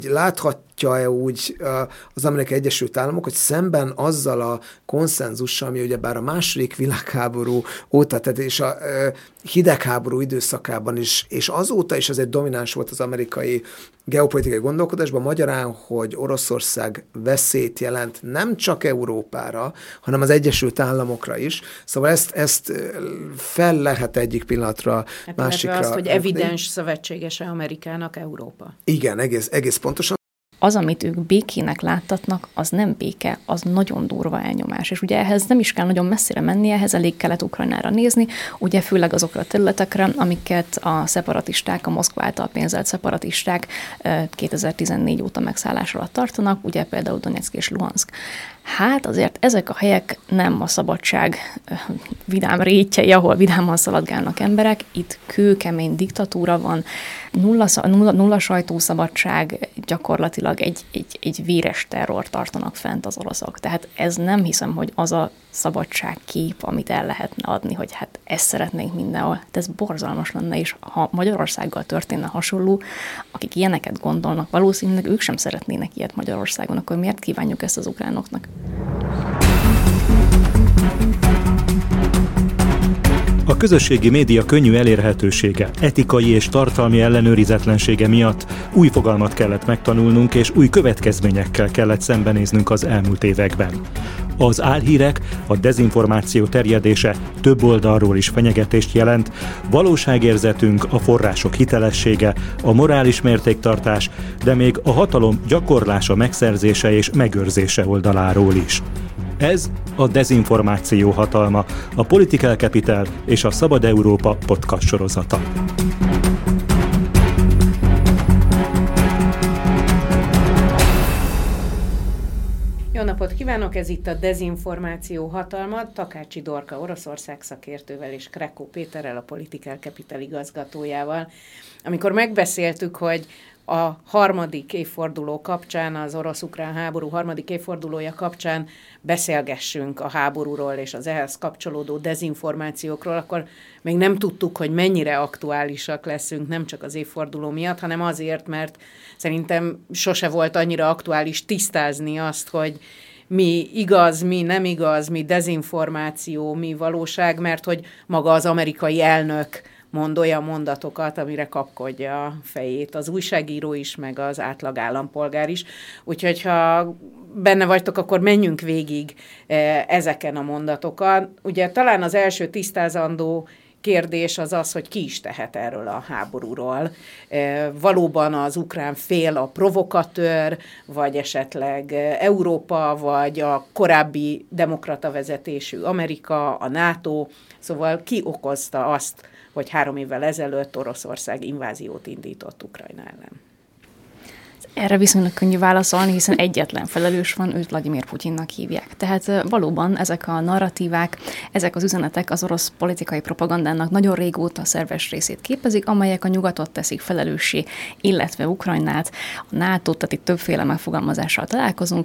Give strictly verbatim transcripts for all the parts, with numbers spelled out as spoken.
Láthatja-e úgy az Amerikai Egyesült Államok, hogy szemben azzal a konszenzussal, ami ugyebár a második világháború óta, tehát és a hidegháború időszakában is, és azóta is azért domináns volt az amerikai geopolitikai gondolkodásban, magyarán, hogy Oroszország veszélyt jelent nem csak Európára, hanem az Egyesült Államokra is. Szóval ezt, ezt fel lehet egyik pillanatra hát másikra. Azt, hogy evidens szövetségese Amerikának Európa. Igen, egész, egész pontosan. Az, amit ők békének láttatnak, az nem béke, az nagyon durva elnyomás. És ugye ehhez nem is kell nagyon messzire menni, ehhez elég Kelet-Ukrajnára nézni, ugye főleg azokra a területekre, amiket a szeparatisták, a Moszkva által pénzelt szeparatisták kétezer-tizennégy óta megszállás alatt tartanak, ugye például Donetszk és Luhanszk. Hát azért ezek a helyek nem a szabadság vidám rétjei, ahol vidáman szaladgálnak emberek, itt kőkemény diktatúra van, nulla, nulla, nulla sajtószabadság, gyakorlatilag egy, egy, egy véres terror tartanak fent az oroszok. Tehát ez nem hiszem, hogy az a szabadságkép, amit el lehetne adni, hogy hát ezt szeretnénk mindenhol. Hát ez borzalmas lenne, és ha Magyarországgal történne hasonló, akik ilyeneket gondolnak, valószínűleg ők sem szeretnének ilyet Magyarországon, akkor miért kívánjuk ezt az ukránoknak? A közösségi média könnyű elérhetősége, etikai és tartalmi ellenőrizetlensége miatt új fogalmat kellett megtanulnunk, és új következményekkel kellett szembenéznünk az elmúlt években. Az álhírek, a dezinformáció terjedése több oldalról is fenyegetést jelent, valóságérzetünk, a források hitelessége, a morális mértéktartás, de még a hatalom gyakorlása, megszerzése és megőrzése oldaláról is. Ez a Dezinformáció hatalma, a Political Capital és a Szabad Európa podcast sorozata. Jó napot kívánok, ez itt a Dezinformáció hatalma, Takácsi Dorka Oroszország szakértővel és Krekó Péterrel, a Political Capital igazgatójával. Amikor megbeszéltük, hogy a harmadik évforduló kapcsán, az orosz-ukrán háború harmadik évfordulója kapcsán beszélgessünk a háborúról és az ehhez kapcsolódó dezinformációkról, akkor még nem tudtuk, hogy mennyire aktuálisak leszünk, nem csak az évforduló miatt, hanem azért, mert szerintem sose volt annyira aktuális tisztázni azt, hogy mi igaz, mi nem igaz, mi dezinformáció, mi valóság, mert hogy maga az amerikai elnök mond olyan mondatokat, amire kapkodja a fejét az újságíró is, meg az átlag állampolgár is. Úgyhogy ha benne vagytok, akkor menjünk végig ezeken a mondatokat. Ugye talán az első tisztázandó kérdés az az, hogy ki is tehet erről a háborúról. Valóban az ukrán fél a provokatőr, vagy esetleg Európa, vagy a korábbi demokrata vezetésű Amerika, a NATO, szóval ki okozta azt, hogy három évvel ezelőtt Oroszország inváziót indított Ukrajna ellen? Erre viszonylag könnyű válaszolni, hiszen egyetlen felelős van, őt Vladimir Putyinnak hívják. Tehát valóban ezek a narratívák, ezek az üzenetek az orosz politikai propagandának nagyon régóta szerves részét képezik, amelyek a nyugatot teszik felelőssé, illetve Ukrajnát, a nátót, tehát itt többféle megfogalmazással találkozunk,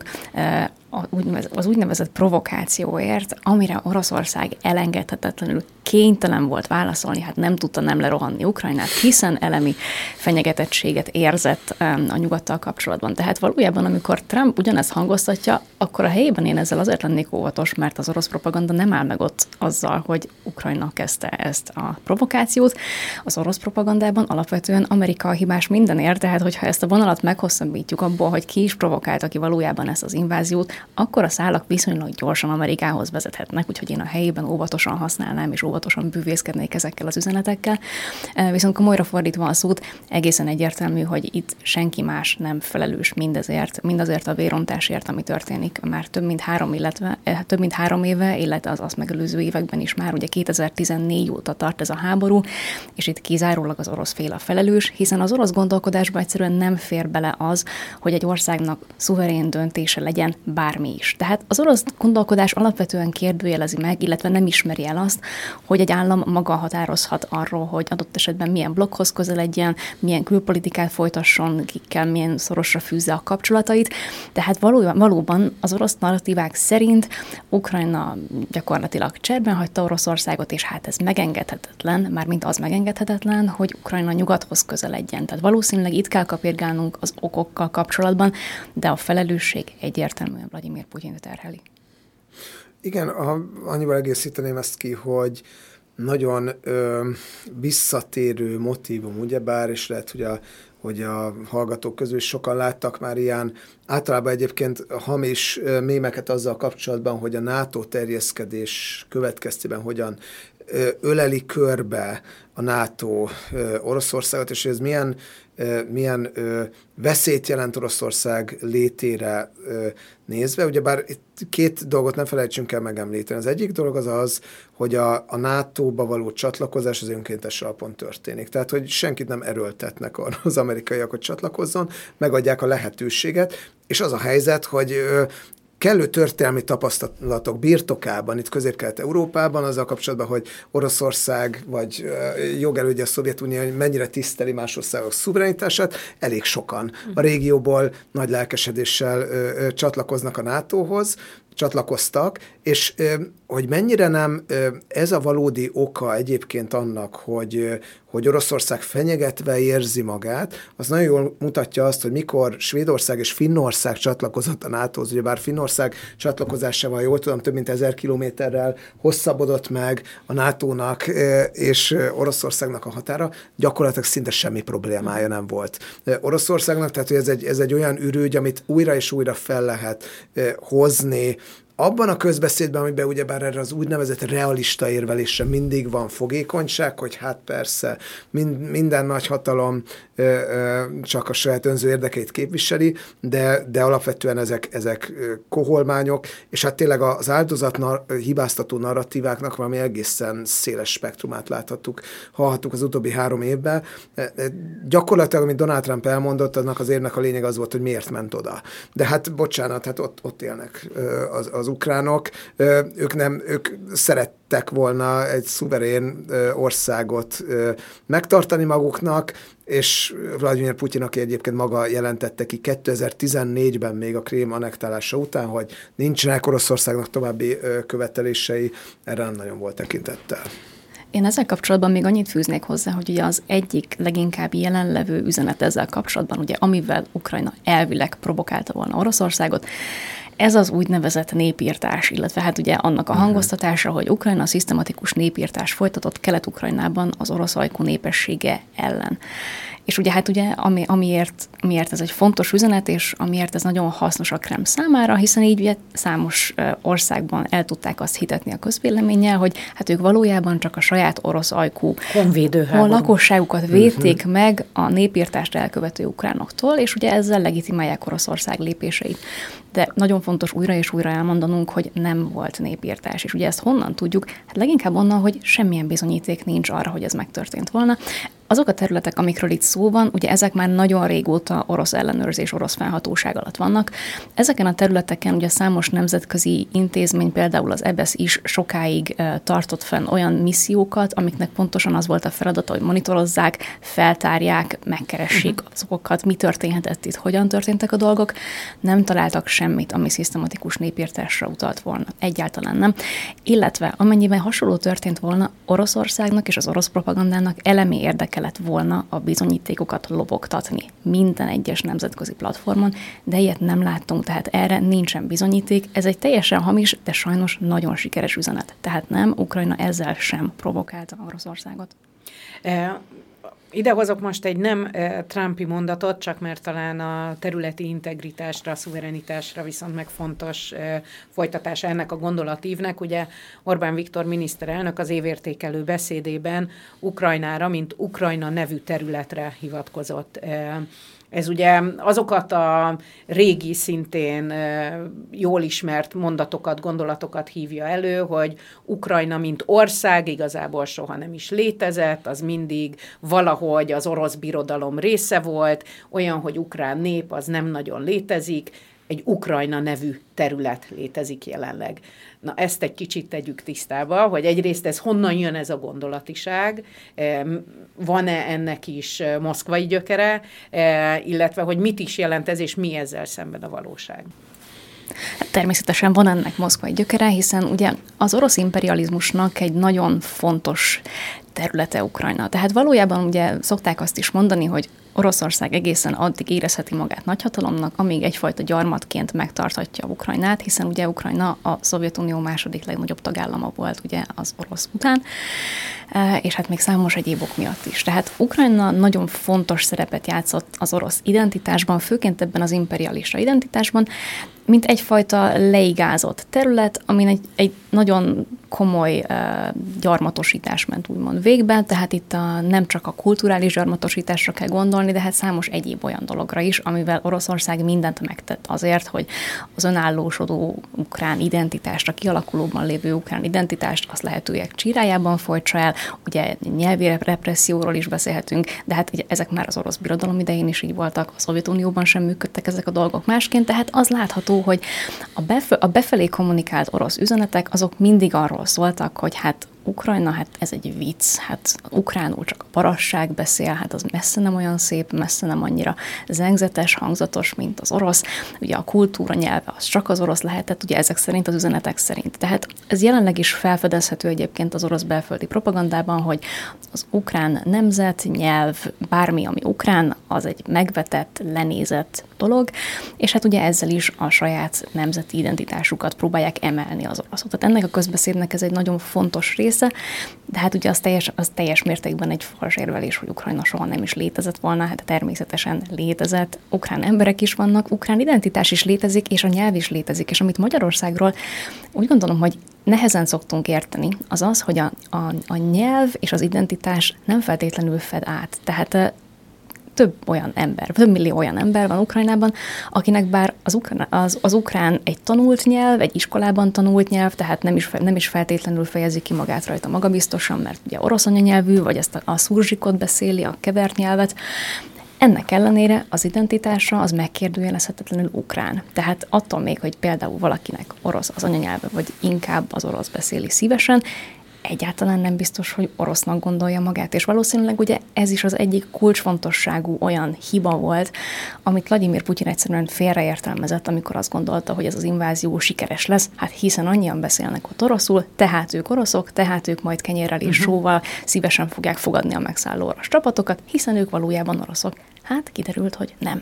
az úgynevezett provokációért, amire Oroszország elengedhetetlenül kénytelen volt válaszolni, hát nem tudta nem lerohanni Ukrajnát, hiszen elemi fenyegetettséget érzett a nyugattal kapcsolatban. Tehát valójában, amikor Trump ugyanezt hangoztatja, akkor a helyében én ezzel azért lennék óvatos, mert az orosz propaganda nem áll meg ott azzal, hogy Ukrajna kezdte ezt a provokációt. Az orosz propagandában alapvetően Amerika a hibás mindenért, tehát hogyha ezt a vonalat meghosszabbítjuk abból, hogy ki is provokálta ki valójában ezt az inváziót, akkor a szálak viszonylag gyorsan Amerikához vezethetnek, úgyhogy én a helyében óvatosan használnám, és óvatosan bűvészkednék ezekkel az üzenetekkel. Viszont komolyra fordítva a szót, egészen egyértelmű, hogy itt senki más nem felelős mindezért, mindazért a vérontásért, ami történik már több mint három, illetve több mint három éve, illetve az azt megelőző években is már, ugye kétezer-tizennégy óta tart ez a háború, és itt kizárólag az orosz fél a felelős, hiszen az orosz gondolkodásba egyszerűen nem fér bele az, hogy egy országnak szuverén döntése legyen bár bármi is. Tehát az orosz gondolkodás alapvetően kérdőjelezi meg, illetve nem ismeri el azt, hogy egy állam maga határozhat arról, hogy adott esetben milyen blokkhoz közeledjen, milyen külpolitikát folytasson, kikkel milyen szorosra fűzze a kapcsolatait. Tehát valóban, valóban az orosz narratívák szerint Ukrajna gyakorlatilag cserben hagyta Oroszországot, és hát ez megengedhetetlen, mármint az megengedhetetlen, hogy Ukrajna nyugathoz közeledjen. Tehát valószínűleg itt kell kapirgálnunk az okokkal kapcsolatban, de a felelősség egyértelműen Vladimir Putyint terheli. Igen, a, annyival egészíteném ezt ki, hogy nagyon ö, visszatérő motívum, ugyebár, és lehet, hogy a, hogy a hallgatók közül is sokan láttak már ilyen, általában egyébként hamis ö, mémeket azzal kapcsolatban, hogy a NATO terjeszkedés következtében hogyan ö, öleli körbe a NATO ö, Oroszországot, és ez milyen, ö, milyen ö, veszélyt jelent Oroszország létére ö, nézve. Ugyebár itt két dolgot nem felejtsünk el megemlíteni. Az egyik dolog az az, hogy a, a nátóba való csatlakozás az önkéntes alapon történik. Tehát, hogy senkit nem erőltetnek arra az amerikaiak, hogy csatlakozzon, megadják a lehetőséget, és az a helyzet, hogy ö, kellő történelmi tapasztalatok birtokában, itt Közép-Kelet-Európában, azzal kapcsolatban, hogy Oroszország vagy jogelődje a Szovjetunió mennyire tiszteli más országok szuverenitását, elég sokan a régióból nagy lelkesedéssel ö, ö, csatlakoznak a nátóhoz, csatlakoztak, és hogy mennyire nem ez a valódi oka egyébként annak, hogy, hogy Oroszország fenyegetve érzi magát, az nagyon jól mutatja azt, hogy mikor Svédország és Finnország csatlakozott a nátóhoz, ugye bár Finnország csatlakozásával, jól tudom, több mint ezer kilométerrel hosszabbodott meg a nátónak és Oroszországnak a határa, gyakorlatilag szinte semmi problémája nem volt Oroszországnak, tehát hogy ez egy, ez egy olyan ürügy, amit újra és újra fel lehet hozni, abban a közbeszédben, amiben ugyebár erre az úgynevezett realista érvelésre mindig van fogékonyság, hogy hát persze mind, minden nagyhatalom ö, ö, csak a saját önző érdekeit képviseli, de, de alapvetően ezek, ezek koholmányok, és hát tényleg az áldozat nar- hibáztató narratíváknak valami egészen széles spektrumát láthattuk, hallhattuk az utóbbi három évben. Gyakorlatilag, amit Donald Trump elmondott, annak az érnek a lényeg az volt, hogy miért ment oda. De hát bocsánat, hát ott, ott élnek az, az az ukránok, ők nem, ők szerettek volna egy szuverén országot megtartani maguknak, és Vladimir Putyin, aki egyébként maga jelentette ki kétezer-tizennégyben még a Krím annektálása után, hogy nincsenek Oroszországnak további követelései, erre nem nagyon volt tekintettel. Én ezzel kapcsolatban még annyit fűznék hozzá, hogy ugye az egyik leginkább jelenlevő üzenet ezzel kapcsolatban, ugye amivel Ukrajna elvileg provokálta volna Oroszországot, ez az úgynevezett népírtás, illetve hát ugye annak a hangoztatása, hogy Ukrajna szisztematikus népírtás folytatott Kelet-Ukrajnában az orosz ajkú népessége ellen. És ugye hát ugye, ami, amiért, amiért ez egy fontos üzenet, és amiért ez nagyon hasznos a Kreml számára, hiszen így ugye számos országban el tudták azt hitetni a közvéleménnyel, hogy hát ők valójában csak a saját orosz ajkú a lakosságukat védték uh-huh. meg a népírtást elkövető ukránoktól, és ugye ezzel legitimálják Oroszország lépéseit. De nagyon fontos újra és újra elmondanunk, hogy nem volt népírtás. És ugye ezt honnan tudjuk? Hát leginkább onnan, hogy semmilyen bizonyíték nincs arra, hogy ez megtörtént volna. Azok a területek, amikről itt szó van, ugye ezek már nagyon régóta orosz ellenőrzés, orosz fennhatóság alatt vannak. Ezeken a területeken ugye számos nemzetközi intézmény, például az é bé e es is sokáig e, tartott fenn olyan missziókat, amiknek pontosan az volt a feladata, hogy monitorozzák, feltárják, megkeressék uh-huh. azokat, mi történhetett itt, hogyan történtek a dolgok. Nem találtak semmit, ami szisztematikus népírtásra utalt volna. Egyáltalán nem. Illetve amennyiben hasonló történt volna, Oroszországnak és az orosz propagandának elemi érdeke kellett volna a bizonyítékokat lobogtatni minden egyes nemzetközi platformon, de ilyet nem láttunk, tehát erre nincsen bizonyíték. Ez egy teljesen hamis, de sajnos nagyon sikeres üzenet. Tehát nem, Ukrajna ezzel sem provokálta Oroszországot. E- Ide hozok most egy nem e, Trumpi mondatot, csak mert talán a területi integritásra, a szuverenitásra viszont meg fontos e, folytatása ennek a gondolatívnek. Ugye Orbán Viktor miniszterelnök az évértékelő beszédében Ukrajnára, mint Ukrajna nevű területre hivatkozott. E, Ez ugye azokat a régi, szintén jól ismert mondatokat, gondolatokat hívja elő, hogy Ukrajna, mint ország igazából soha nem is létezett, az mindig valahogy az orosz birodalom része volt, olyan, hogy ukrán nép az nem nagyon létezik. egy Ukrajna nevű terület létezik jelenleg. Na ezt egy kicsit tegyük tisztába, hogy egyrészt ez honnan jön ez a gondolatiság, van-e ennek is moszkvai gyökere, illetve hogy mit is jelent ez, és mi ezzel szemben a valóság. Hát természetesen van ennek moszkvai gyökere, hiszen ugye az orosz imperializmusnak egy nagyon fontos területe Ukrajna. Tehát valójában ugye szokták azt is mondani, hogy Oroszország egészen addig érezheti magát nagyhatalomnak, amíg egyfajta gyarmatként megtarthatja Ukrajnát, hiszen ugye Ukrajna a Szovjetunió második legnagyobb tagállama volt ugye az orosz után, és hát még számos egyéb ok miatt is. Tehát Ukrajna nagyon fontos szerepet játszott az orosz identitásban, főként ebben az imperialista identitásban, mint egyfajta leigázott terület, amin egy, egy nagyon komoly uh, gyarmatosítás ment úgymond végbe, tehát itt a, nem csak a kulturális gyarmatosításra kell gondolni, de hát számos egyéb olyan dologra is, amivel Oroszország mindent megtett azért, hogy az önállósodó ukrán identitást, a kialakulóban lévő ukrán identitást azt lehetőleg csírájában folytsa el, ugye nyelvi represszióról is beszélhetünk, de hát ugye ezek már az orosz birodalom idején is így voltak, a Szovjetunióban sem működtek ezek a dolgok másként, tehát az látható, hogy a, bef- a befelé kommunikált orosz üzenetek azok mindig arról szóltak, hogy hát Ukrajna, hát ez egy vicc, hát ukránul csak a parasság beszél, hát az messze nem olyan szép, messze nem annyira zengzetes, hangzatos, mint az orosz. Ugye a kultúra nyelve az csak az orosz lehetett, ugye ezek szerint, az üzenetek szerint. Tehát ez jelenleg is felfedezhető egyébként az orosz belföldi propagandában, hogy az ukrán nemzet, nyelv, bármi, ami ukrán, az egy megvetett, lenézett dolog, és hát ugye ezzel is a saját nemzeti identitásukat próbálják emelni az oroszok. Tehát ennek a közbeszédnek ez egy nagyon fontos része, de hát ugye az teljes, az teljes mértékben egy fals érvelés, hogy Ukrajna soha nem is létezett volna, hát természetesen létezett, ukrán emberek is vannak, ukrán identitás is létezik, és a nyelv is létezik, és amit Magyarországról úgy gondolom, hogy nehezen szoktunk érteni, az az, hogy a, a, a nyelv és az identitás nem feltétlenül fed át. Tehát több olyan ember, több millió olyan ember van Ukrajnában, akinek bár az ukrán, az, az ukrán egy tanult nyelv, egy iskolában tanult nyelv, tehát nem is, nem is feltétlenül fejezi ki magát rajta magabiztosan, mert ugye orosz anyanyelvű, vagy ezt a, a szurzsikot beszéli, a kevert nyelvet. Ennek ellenére az identitása az megkérdőjelezhetetlenül ukrán. Tehát attól még, hogy például valakinek orosz az anyanyelve, vagy inkább az orosz beszéli szívesen, egyáltalán nem biztos, hogy orosznak gondolja magát, és valószínűleg ugye ez is az egyik kulcsfontosságú olyan hiba volt, amit Vladimir Putyin egyszerűen félreértelmezett, amikor azt gondolta, hogy ez az invázió sikeres lesz, hát hiszen annyian beszélnek ott oroszul, tehát ők oroszok, tehát ők majd kenyérrel és uh-huh. sóval szívesen fogják fogadni a megszálló orosz csapatokat, hiszen ők valójában oroszok. Hát kiderült, hogy nem.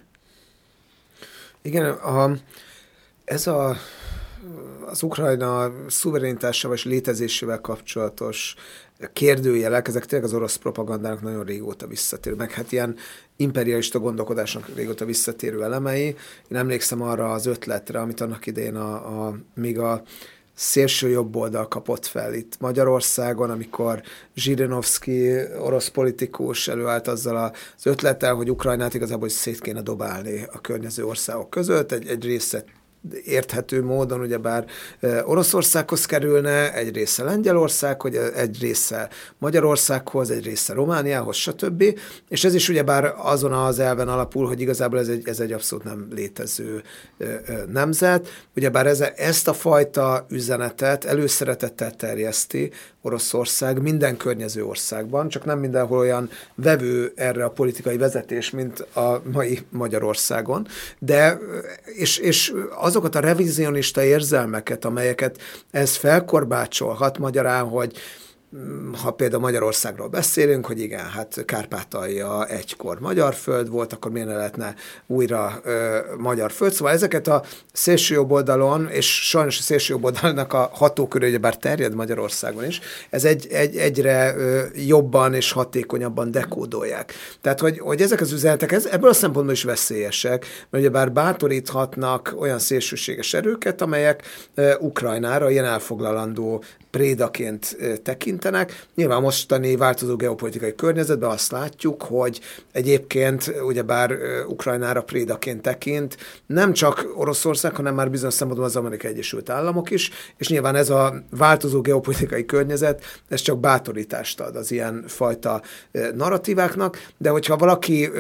Igen, a, ez a az Ukrajna szuverenitással és létezésével kapcsolatos kérdőjelek, ezek tényleg az orosz propagandának nagyon régóta visszatérő, meg hát ilyen imperialista gondolkodásnak régóta visszatérő elemei. Én emlékszem arra az ötletre, amit annak idején a, a, még a szélső jobb oldal kapott fel itt Magyarországon, amikor Zsirinovszky, orosz politikus előállt azzal az ötlettel, hogy Ukrajnát igazából szét kéne dobálni a környező országok között, egy, egy része érthető módon, ugyebár Oroszországhoz kerülne, egy része Lengyelországhoz, egy része Magyarországhoz, egy része Romániához, stb. És ez is ugyebár azon az elven alapul, hogy igazából ez egy, ez egy abszolút nem létező nemzet. Ugyebár ez, ezt a fajta üzenetet előszeretettel terjeszti Oroszország minden környező országban, csak nem mindenhol olyan vevő erre a politikai vezetés, mint a mai Magyarországon. De, és, és azokat a revizionista érzelmeket, amelyeket ez felkorbácsolhat, magyarán, hogy ha például Magyarországról beszélünk, hogy igen, hát Kárpátalja egykor magyar föld volt, akkor miért ne lehetne újra ö, magyar föld. Szóval ezeket a szélső jobb oldalon, és sajnos a szélső jobb oldalnak a hatóköre, ugyebár terjed Magyarországon is, ez egy, egy, egyre ö, jobban és hatékonyabban dekódolják. Tehát, hogy, hogy ezek az üzenetek ez, ebből a szempontból is veszélyesek, mert ugyebár bátoríthatnak olyan szélsőséges erőket, amelyek ö, Ukrajnára ilyen elfoglalandó prédaként tekintenek. Nyilván mostani változó geopolitikai környezetben azt látjuk, hogy egyébként ugyebár Ukrajnára prédaként tekint nem csak Oroszország, hanem már bizonyos szempontból az Amerikai Egyesült Államok is, és nyilván ez a változó geopolitikai környezet, ez csak bátorítást ad az ilyen fajta narratíváknak, de hogyha valaki egy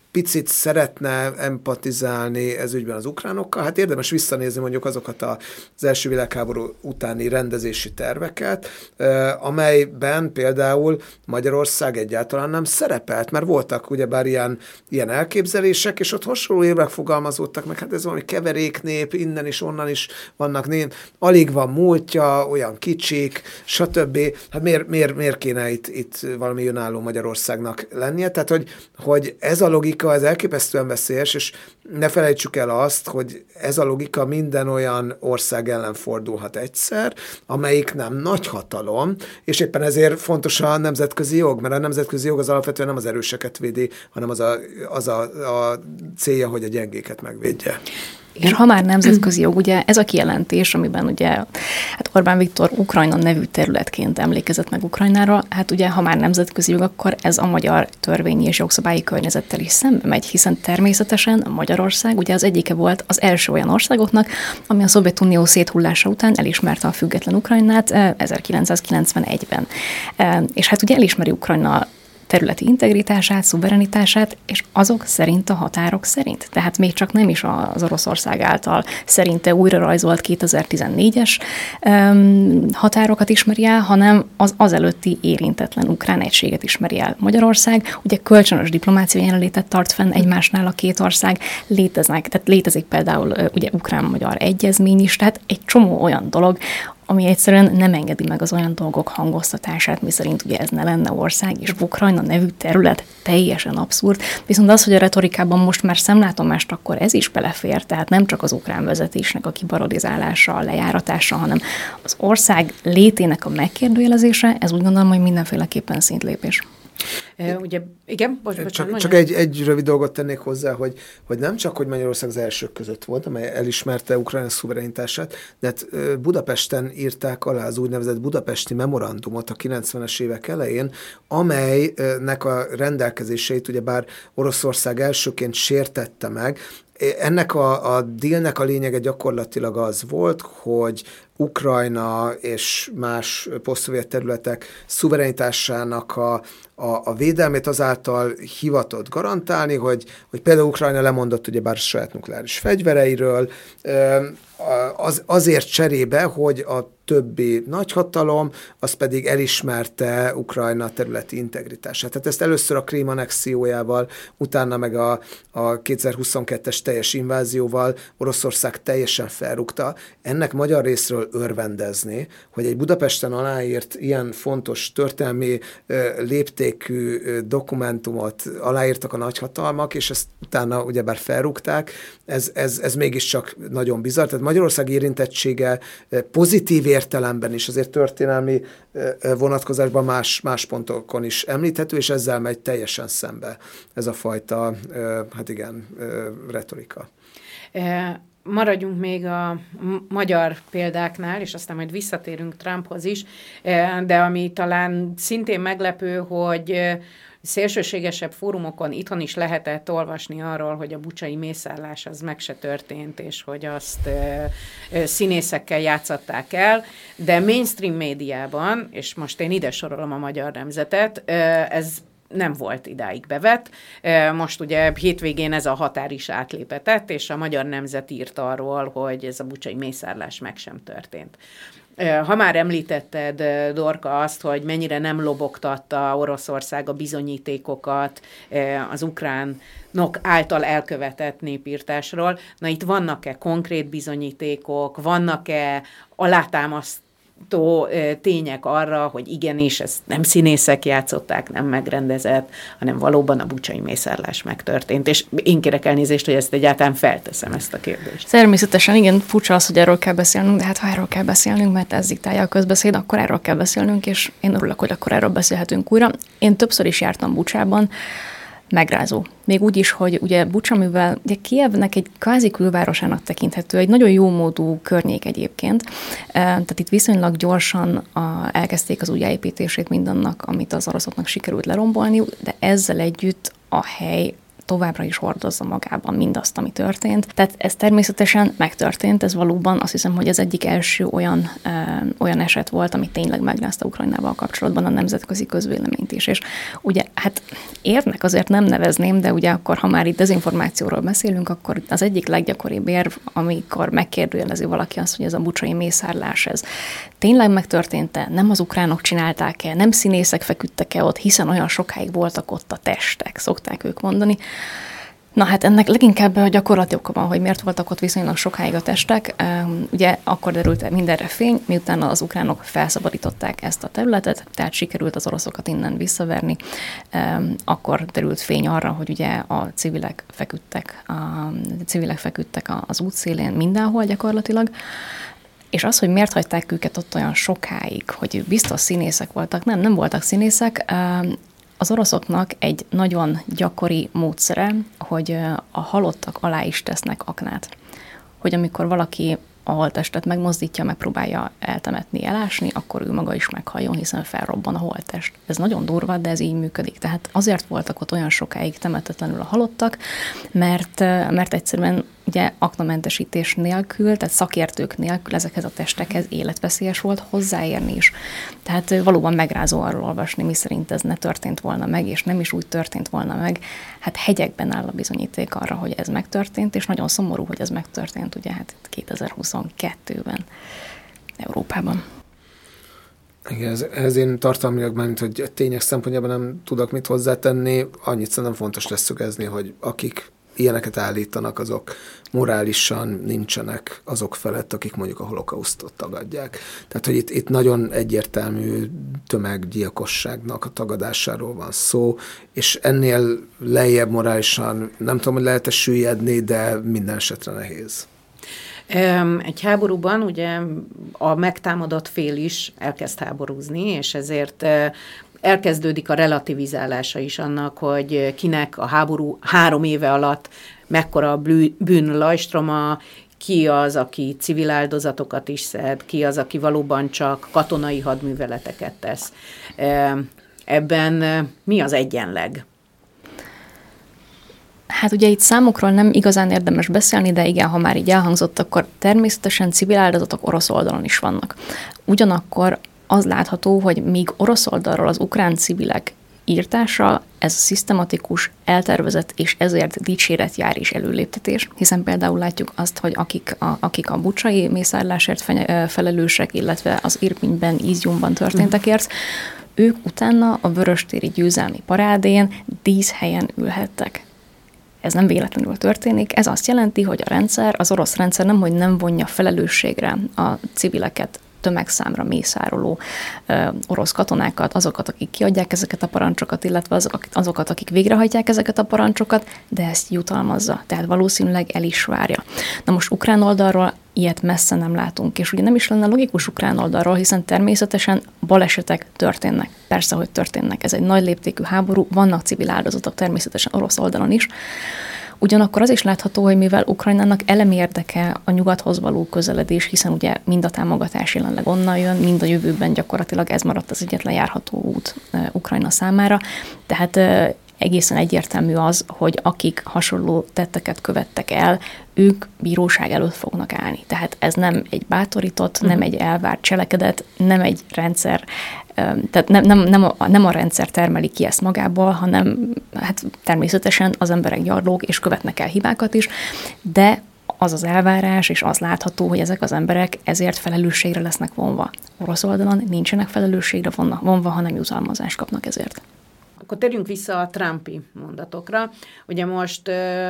picit szeretne empatizálni ez ügyben az ukránokkal, hát érdemes visszanézni mondjuk azokat az első világháború utáni rendezési terveket, amelyben például Magyarország egyáltalán nem szerepelt, mert voltak ugyebár ilyen, ilyen elképzelések, és ott hasonló évek fogalmazódtak meg, hát ez valami keveréknép, innen is, onnan is vannak, né- alig van múltja, olyan kicsik, stb. Hát miért, miért, miért kéne itt, itt valami önálló Magyarországnak lennie? Tehát, hogy, hogy ez a logika, ez elképesztően veszélyes, és ne felejtsük el azt, hogy ez a logika minden olyan ország ellen fordulhat egyszer, amelyik nem nagy hatalom, és éppen ezért fontos a nemzetközi jog, mert a nemzetközi jog az alapvetően nem az erőseket védi, hanem az a, az a, a célja, hogy a gyengéket megvédje. És ha már nemzetközi jog, ugye ez a kijelentés, amiben ugye hát Orbán Viktor Ukrajna nevű területként emlékezett meg Ukrajnára, hát ugye ha már nemzetközi jog, akkor ez a magyar törvényi és jogszabályi környezettel is szembe megy, hiszen természetesen Magyarország ugye az egyike volt az első olyan országoknak, ami a Szovjetunió széthullása után elismerte a független Ukrajnát ezerkilencszázkilencvenegyben. És hát ugye elismeri Ukrajna területi integritását, szuverenitását, és azok szerint a határok szerint. Tehát még csak nem is az Oroszország által szerinte újra rajzolt kétezer-tizennégyes um, határokat ismeri el, hanem az azelőtti érintetlen ukrán egységet ismeri el Magyarország. Ugye kölcsönös diplomáciai jelenlétet tart fenn egymásnál a két ország, léteznek, tehát létezik például ugye ukrán-magyar egyezmény is, tehát egy csomó olyan dolog, ami egyszerűen nem engedi meg az olyan dolgok hangoztatását, miszerint ugye ez ne lenne ország, és Ukrajna nevű terület teljesen abszurd. Viszont az, hogy a retorikában most már szemlátomást, akkor ez is belefér, tehát nem csak az ukrán vezetésnek a kibarodizálása, a lejáratása, hanem az ország létének a megkérdőjelezése, ez úgy gondolom, hogy mindenféleképpen szintlépés. E, ugye, igen, bocs, bocs, Csak, csak egy, egy rövid dolgot tennék hozzá, hogy, hogy nem csak, hogy Magyarország az elsők között volt, amely elismerte Ukrajna szuverenitását, de hát Budapesten írták alá az úgynevezett budapesti memorandumot a kilencvenes évek elején, amelynek a rendelkezéseit ugyebár Oroszország elsőként sértette meg. Ennek a, a dílnek a lényege gyakorlatilag az volt, hogy Ukrajna és más posztszovjet területek szuverenitásának a, a, a védelmét azáltal hivatott garantálni, hogy, hogy például Ukrajna lemondott ugyebár saját nukleáris fegyvereiről, az, azért cserébe, hogy a többi nagyhatalom, az pedig elismerte Ukrajna területi integritását. Tehát ezt először a Krím annexiójával, utána meg a, a kétezer-huszonkettes teljes invázióval Oroszország teljesen felrúgta. Ennek magyar részről örvendezni, hogy egy Budapesten aláírt ilyen fontos történelmi léptékű dokumentumot aláírtak a nagyhatalmak, és ezt utána ugyebár felrúgták, ez, ez, ez mégiscsak nagyon bizarr. Tehát Magyarország érintettsége pozitív értelemben is, azért történelmi vonatkozásban más, más pontokon is említhető, és ezzel megy teljesen szembe ez a fajta, hát igen, retorika. Maradjunk még a magyar példáknál, és aztán majd visszatérünk Trumphoz is, de ami talán szintén meglepő, hogy szélsőségesebb fórumokon itthon is lehetett olvasni arról, hogy a bucsai mészárlás az meg se történt, és hogy azt e, e, színészekkel játszatták el, de mainstream médiában, és most én ide sorolom a Magyar Nemzetet, e, ez nem volt idáig bevett. Most ugye hétvégén ez a határ is átlépetett, és a Magyar Nemzet írt arról, hogy ez a bucsai mészárlás meg sem történt. Ha már említetted, Dorka, azt, hogy mennyire nem lobogtatta Oroszország a bizonyítékokat az ukránok által elkövetett népírtásról, na itt vannak-e konkrét bizonyítékok, vannak-e alátámasztó tények arra, hogy igenis, ezt nem színészek játszották, nem megrendezett, hanem valóban a bucsai mészárlás megtörtént. És én kérek elnézést, hogy ezt egyáltalán felteszem, ezt a kérdést. Természetesen igen, furcsa az, hogy erről kell beszélnünk, de hát ha erről kell beszélnünk, mert ez diktálja a közbeszéd, akkor erről kell beszélnünk, és én örülök, hogy akkor erről beszélhetünk újra. Én többször is jártam Bucsában, megrázó. Még úgy is, hogy ugye Bucsa, mivel ugye Kijevnek egy kvázi külvárosának tekinthető, egy nagyon jó módú környék egyébként, tehát itt viszonylag gyorsan a, elkezdték az újjáépítését mindannak, amit az oroszoknak sikerült lerombolniuk, de ezzel együtt a hely továbbra is hordozza magában mindazt, ami történt. Tehát ez természetesen megtörtént, ez valóban azt hiszem, hogy az egyik első olyan, ö, olyan eset volt, ami tényleg megrázta Ukrajnával kapcsolatban a nemzetközi közvéleményt is. És ugye hát érvnek azért nem nevezném, de ugye akkor, ha már itt dezinformációról beszélünk, akkor az egyik leggyakoribb érv, amikor megkérdőjelezi valaki azt, hogy ez a bucsai mészárlás, ez tényleg megtörtént-e, nem az ukránok csinálták-e, nem színészek feküdtek-e ott, hiszen olyan sokáig voltak ott a testek, szokták ők mondani. Na hát ennek leginkább a gyakorlati oka van, hogy miért voltak ott viszonylag sokáig a testek. Ugye akkor derült mindenre fény, miután az ukránok felszabadították ezt a területet, tehát sikerült az oroszokat innen visszaverni, akkor derült fény arra, hogy ugye a civilek feküdtek, a civilek feküdtek az útszélén mindenhol gyakorlatilag. És az, hogy miért hagyták őket ott olyan sokáig, hogy biztos színészek voltak, nem, nem voltak színészek. Az oroszoknak egy nagyon gyakori módszere, hogy a halottak alá is tesznek aknát. Hogy amikor valaki a holttestet megmozdítja, megpróbálja eltemetni, elásni, akkor ő maga is meghalljon, hiszen felrobban a holttest. Ez nagyon durva, de ez így működik. Tehát azért voltak ott olyan sokáig temetetlenül a halottak, mert, mert egyszerűen ugye aknamentesítés nélkül, tehát szakértők nélkül ezekhez a testekhez életveszélyes volt hozzáérni is. Tehát valóban megrázó arról olvasni, miszerint ez ne történt volna meg, és nem is úgy történt volna meg. Hát hegyekben áll a bizonyíték arra, hogy ez megtörtént, és nagyon szomorú, hogy ez megtörtént, ugye hát kétezer-huszonkettőben Európában. Igen, ez, ez én tartalmilag már, mint hogy tények szempontjában nem tudok mit hozzátenni, annyit szerintem fontos lesz szögezni, hogy akik ilyeneket állítanak, azok morálisan nincsenek azok felett, akik mondjuk a holokausztot tagadják. Tehát, hogy itt, itt nagyon egyértelmű tömeggyilkosságnak a tagadásáról van szó, és ennél lejjebb morálisan nem tudom, hogy lehet-e süllyedni, de minden esetre nehéz. Egy háborúban ugye a megtámadott fél is elkezd háborúzni, és ezért elkezdődik a relativizálása is annak, hogy kinek a háború három éve alatt mekkora bűn lajstroma, ki az, aki civil áldozatokat is szed, ki az, aki valóban csak katonai hadműveleteket tesz. Ebben mi az egyenleg? Hát ugye itt számokról nem igazán érdemes beszélni, de igen, ha már így elhangzott, akkor természetesen civil áldozatok orosz oldalon is vannak. Ugyanakkor az látható, hogy míg orosz oldalról az ukrán civilek írtása, ez szisztematikus, eltervezett és ezért dicséret jár is előléptetés, hiszen például látjuk azt, hogy akik a, akik a bucsai mészárlásért felelősek, illetve az Irpinben, Izjumban történtekért, ők utána a vöröstéri győzelmi parádén díszhelyen ülhettek. Ez nem véletlenül történik. Ez azt jelenti, hogy a rendszer, az orosz rendszer nemhogy nem vonja felelősségre a civileket, tömegszámra mészároló ö, orosz katonákat, azokat, akik kiadják ezeket a parancsokat, illetve azok, azokat, akik végrehajtják ezeket a parancsokat, de ezt jutalmazza, tehát valószínűleg el is várja. Na most ukrán oldalról ilyet messze nem látunk, és ugye nem is lenne logikus ukrán oldalról, hiszen természetesen balesetek történnek. Persze, hogy történnek. Ez egy nagy léptékű háború, vannak civil áldozatok természetesen orosz oldalon is. Ugyanakkor az is látható, hogy mivel Ukrajnának elemi érdeke a nyugathoz való közeledés, hiszen ugye mind a támogatás jelenleg onnan jön, mind a jövőben gyakorlatilag ez maradt az egyetlen járható út Ukrajna számára. Tehát egészen egyértelmű az, hogy akik hasonló tetteket követtek el, ők bíróság előtt fognak állni. Tehát ez nem egy bátorított, uh-huh. nem egy elvárt cselekedet, nem egy rendszer, tehát nem, nem, nem, a, nem a rendszer termeli ki ezt magából, hanem hát természetesen az emberek gyarlók és követnek el hibákat is, de az az elvárás, és az látható, hogy ezek az emberek ezért felelősségre lesznek vonva. Orosz oldalon nincsenek felelősségre vonva, hanem jutalmazást kapnak ezért. Akkor térjünk vissza a Trumpi mondatokra. Ugye most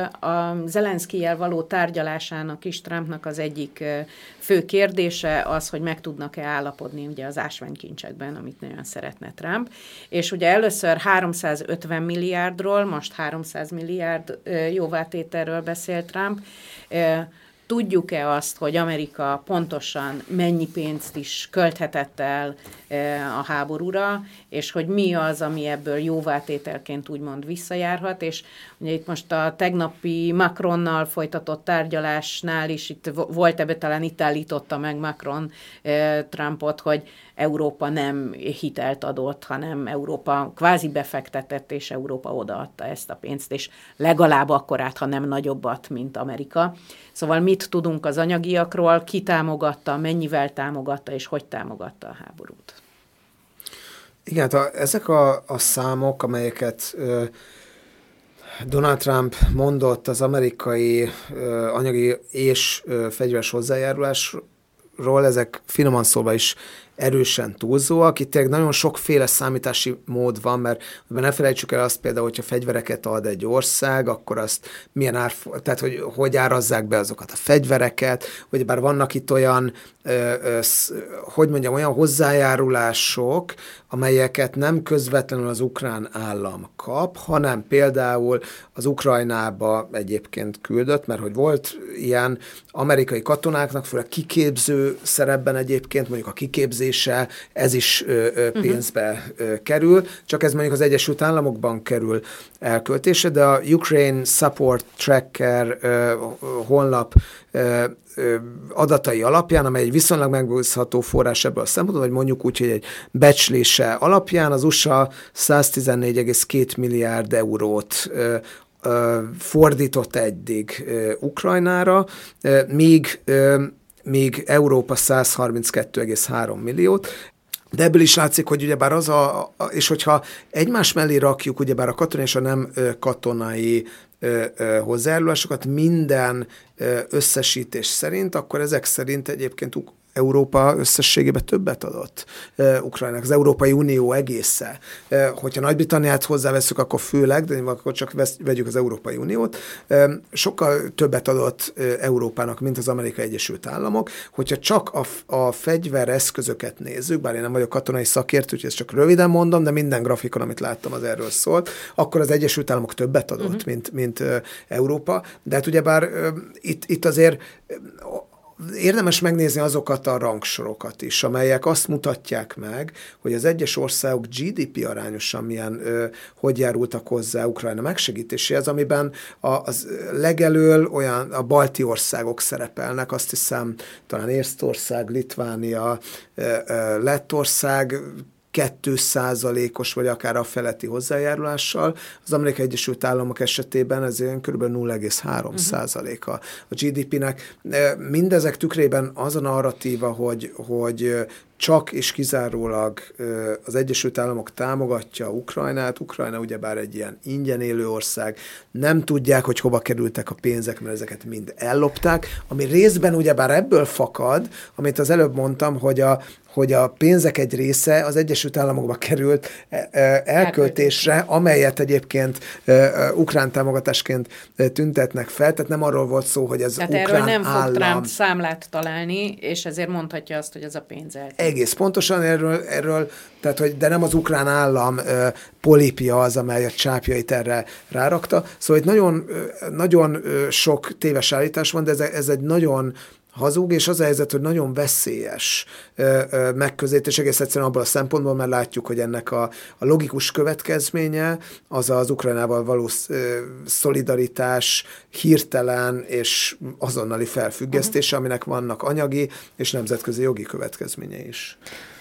a Zelenszkijjel való tárgyalásának is Trumpnak az egyik fő kérdése az, hogy meg tudnak-e állapodni ugye az ásványkincsekben, amit nagyon szeretne Trump. És ugye először háromszázötven milliárdról, most háromszáz milliárd jóvátételről beszél Trump. tudjuk-e azt, hogy Amerika pontosan mennyi pénzt is költhetett el a háborúra, és hogy mi az, ami ebből jóvátételként úgymond visszajárhat, és ugye itt most a tegnapi Macronnal folytatott tárgyalásnál is itt volt ebbe, talán itt állította meg Macron Trumpot, hogy Európa nem hitelt adott, hanem Európa kvázi befektetett, és Európa odaadta ezt a pénzt, és legalább akkorát, ha nem nagyobbat, mint Amerika. Szóval mit tudunk az anyagiakról, ki támogatta, mennyivel támogatta, és hogy támogatta a háborút? Igen, hát ezek a, a számok, amelyeket ö, Donald Trump mondott az amerikai ö, anyagi és ö, fegyveres hozzájárulásról, ezek finoman szólva is erősen túlzóak. Itt nagyon sokféle számítási mód van, mert ne felejtsük el azt például, hogyha fegyvereket ad egy ország, akkor azt milyen ár, tehát hogy, hogy árazzák be azokat a fegyvereket, hogy bár vannak itt olyan, ö, ö, hogy mondjam, olyan hozzájárulások, amelyeket nem közvetlenül az ukrán állam kap, hanem például az Ukrajnába egyébként küldött, mert hogy volt ilyen amerikai katonáknak, főleg kiképző szerepben egyébként, mondjuk a kiképzés ez is ö, ö, pénzbe ö, kerül, csak ez mondjuk az Egyesült Államokban kerül elköltése, de a Ukraine Support Tracker ö, honlap ö, ö, adatai alapján, amely egy viszonylag megbízható forrás ebből a szempontból, vagy mondjuk úgy, hogy egy becslése alapján az u es á száztizennégy egész két milliárd eurót ö, ö, fordított eddig ö, Ukrajnára, ö, míg ö, míg Európa száz harminckettő egész három milliót, de ebből is látszik, hogy ugyebár az a, és hogyha egymás mellé rakjuk ugyebár a katonai és a nem katonai hozzájárulásokat minden összesítés szerint, akkor ezek szerint egyébként Európa összességében többet adott uh, Ukrajnának, az Európai Unió egésze. Uh, hogyha Nagy-Britanniát hozzáveszünk, akkor főleg, de akkor csak vesz, vegyük az Európai Uniót, uh, sokkal többet adott uh, Európának, mint az Amerikai Egyesült Államok. Hogyha csak a, a fegyvereszközöket nézzük, bár én nem vagyok katonai szakértő, úgyhogy ezt csak röviden mondom, de minden grafikon, amit láttam, az erről szólt, akkor az Egyesült Államok többet adott, uh-huh. mint, mint uh, Európa. De hát ugyebár uh, itt, itt azért uh, érdemes megnézni azokat a rangsorokat is, amelyek azt mutatják meg, hogy az egyes országok gé dé pé arányosan milyen, ö, hogy járultak hozzá Ukrajna megsegítéséhez, amiben a, az legelől olyan a balti országok szerepelnek, azt hiszem talán Észtország, Litvánia, ö, ö, Lettország, két százalékos vagy akár a feletti hozzájárulással. Az Amerikai Egyesült Államok esetében ez ilyen kb. nulla egész három százaléka uh-huh. a gé dé pének. Mindezek tükrében az a narratíva, hogy, hogy csak és kizárólag az Egyesült Államok támogatja Ukrajnát. Ukrajna ugyebár egy ilyen ingyen élő ország. Nem tudják, hogy hova kerültek a pénzek, mert ezeket mind ellopták, ami részben ugyebár ebből fakad, amit az előbb mondtam, hogy a hogy a pénzek egy része az Egyesült Államokba került elköltésre, amelyet egyébként ukrán támogatásként tüntetnek fel, tehát nem arról volt szó, hogy ez tehát ukrán erről nem állam... fog Trump számlát találni, és ezért mondhatja azt, hogy ez a pénz eltűnt. Egész pontosan erről, erről tehát, hogy, de nem az ukrán állam uh, polípia az, amely a csápjait erre rárakta. Szóval itt nagyon, uh, nagyon uh, sok téves állítás van, de ez, ez egy nagyon hazug, és az a helyzet, hogy nagyon veszélyes ö, ö, megközelítés, egész egyszerűen abban a szempontból, mert látjuk, hogy ennek a, a logikus következménye az az Ukrajnával való ö, szolidaritás hirtelen és azonnali felfüggesztése, aminek vannak anyagi és nemzetközi jogi következménye is.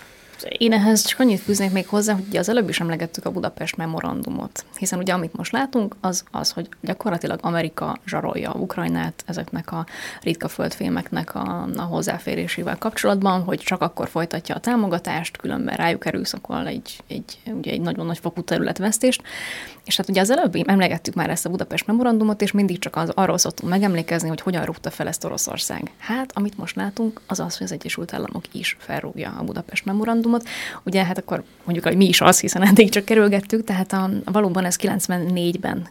Én ehhez csak annyit fűznék még hozzá, hogy az előbb is emlegettük a Budapest memorandumot, hiszen ugye amit most látunk, az az, hogy gyakorlatilag Amerika zsarolja Ukrajnát ezeknek a ritka földfémeknek a, a hozzáférésével kapcsolatban, hogy csak akkor folytatja a támogatást, különben rájuk erőszakol egy, egy, ugye egy nagyon nagy fokú területvesztést. És hát ugye az előbb emlegettük már ezt a Budapest memorandumot, és mindig csak az, arról szoktunk megemlékezni, hogy hogyan rúgta fel ezt Oroszország. Hát, amit most látunk, az az, hogy az Egyesült Államok is felrúgja a Budapest memorandumot. Ugye hát akkor mondjuk, hogy mi is az, hiszen eddig csak kerülgettük, tehát a, valóban ez kilencvennégyben,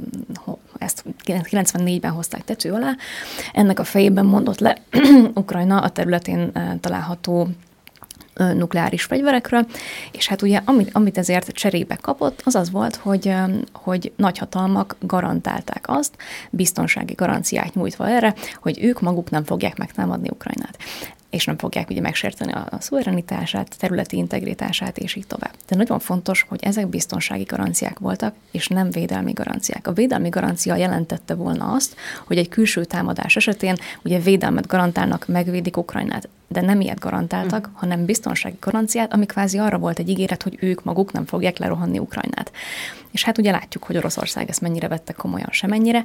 ezt kilencvennégyben hozták tető alá. Ennek a fejében mondott le Ukrajna a területén található nukleáris fegyverekről, és hát ugye amit, amit ezért cserébe kapott, az az volt, hogy, hogy nagyhatalmak garantálták azt, biztonsági garanciát nyújtva erre, hogy ők maguk nem fogják megtámadni Ukrajnát, és nem fogják ugye megsérteni a szuverenitását, területi integritását, és így tovább. De nagyon fontos, hogy ezek biztonsági garanciák voltak, és nem védelmi garanciák. A védelmi garancia jelentette volna azt, hogy egy külső támadás esetén ugye védelmet garantálnak, megvédik Ukrajnát, de nem ilyet garantáltak, mm. hanem biztonsági garanciát, ami kvázi arra volt egy ígéret, hogy ők maguk nem fogják lerohanni Ukrajnát. És hát ugye látjuk, hogy Oroszország ezt mennyire vette komolyan, semennyire.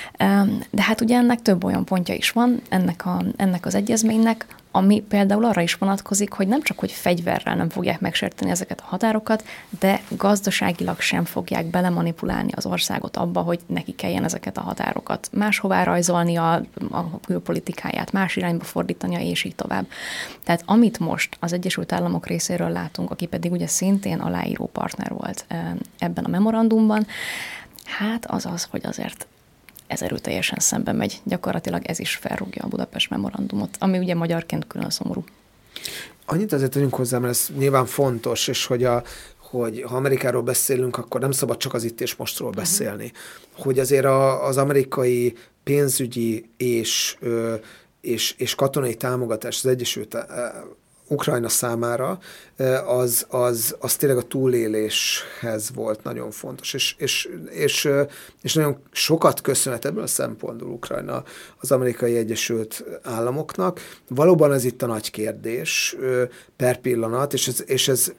De hát ugye ennek több olyan pontja is van, ennek, a, ennek az egyezménynek, ami például arra is vonatkozik, hogy nem csak, hogy fegyverrel nem fogják megsérteni ezeket a határokat, de gazdaságilag sem fogják belemanipulálni az országot abba, hogy neki kelljen ezeket a határokat máshová rajzolni a, a külpolitikáját, más irányba fordítania, és így tovább. Tehát amit most az Egyesült Államok részéről látunk, aki pedig ugye szintén aláíró partner volt ebben a memorandumban, hát az az, hogy azért ez erőteljesen szembe megy. Gyakorlatilag ez is felrúgja a Budapest memorandumot, ami ugye magyarként külön szomorú. Annyit azért tegyünk hozzá, mert ez nyilván fontos, és hogy, a, hogy ha Amerikáról beszélünk, akkor nem szabad csak az itt és mostról beszélni. Uh-huh. Hogy azért a, az amerikai pénzügyi és, és, és katonai támogatás az Egyesült Ukrajna számára, az, az, az tényleg a túléléshez volt nagyon fontos, és, és, és, és nagyon sokat köszönhet ebből a szempontból Ukrajna az Amerikai Egyesült Államoknak. Valóban ez itt a nagy kérdés per pillanat, és ez, és ez